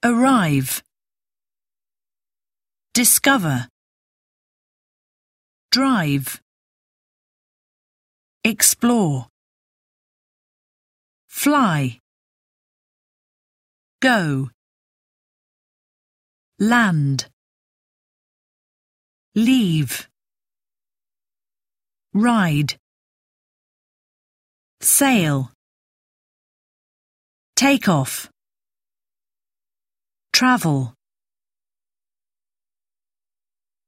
arrive, discover, drive, explore, fly, go, land, leave, ride, sail, take off, travel.